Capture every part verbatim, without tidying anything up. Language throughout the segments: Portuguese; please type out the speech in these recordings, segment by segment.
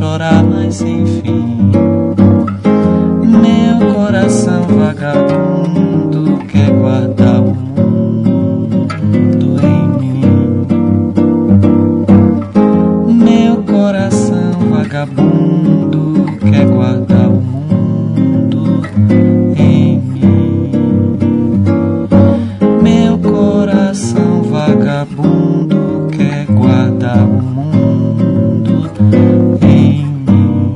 chorar mas sem fim. Meu coração vagabundo quer guardar o mundo em mim. Meu coração vagabundo quer guardar o mundo em mim. Meu coração vagabundo quer guardar o mundo em mim.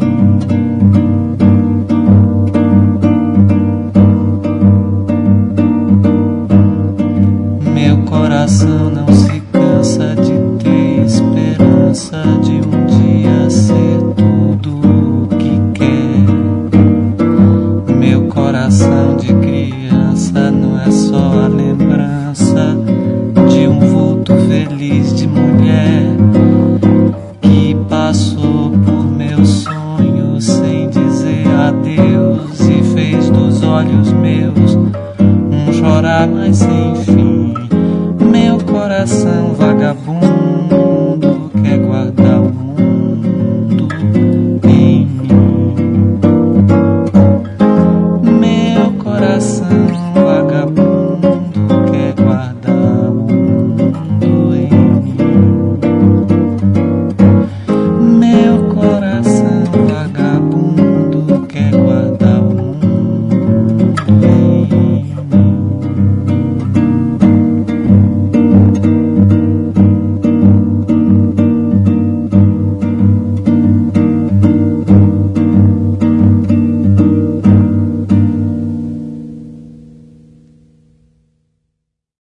Meu coração não se cansa de ter esperança de um dia ser tudo o que quer. Meu coração de criança não é só a lembrança de um vulto feliz de mulher que passou por meus sonhos sem dizer adeus e fez dos olhos meus um chorar mas sem